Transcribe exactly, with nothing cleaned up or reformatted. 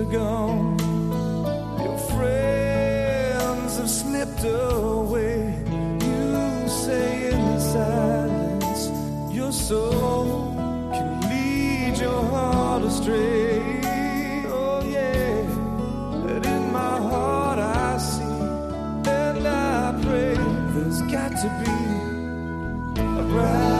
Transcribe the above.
gone. Your friends have slipped away. You say in the silence your soul can lead your heart astray. Oh yeah, but in my heart I see and I pray there's got to be a bright